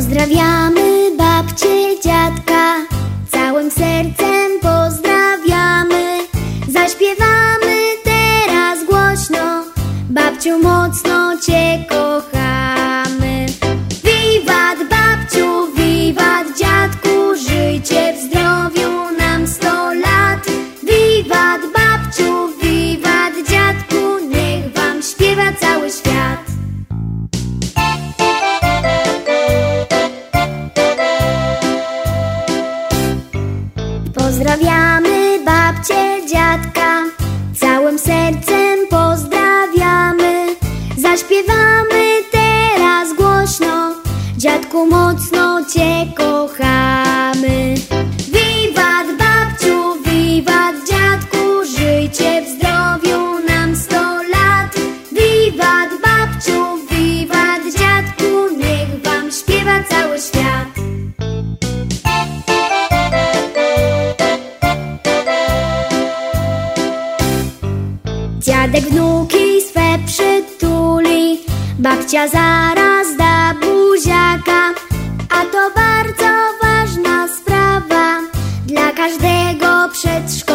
Pozdrawiamy babcię, dziadka, całym sercem pozdrawiamy. Zaśpiewamy teraz głośno, babciu, mocno Cię kochamy. Wiwat babciu, wiwat dziadku, żyjcie w zdrowiu nam 100 lat. Wiwat babciu, wiwat dziadku, niech wam śpiewa cały świat. Pozdrawiamy babcię, dziadka, całym sercem pozdrawiamy. Zaśpiewamy teraz głośno, dziadku, mocno Cię kochamy. Wiwat babciu, wiwat dziadku, żyjcie w zdrowiu nam 100 lat. Wiwat babciu, wiwat dziadku, niech wam śpiewa cały świat. Dziadek wnuki swe przytuli, babcia zaraz da buziaka. A to bardzo ważna sprawa dla każdego przedszkolaka.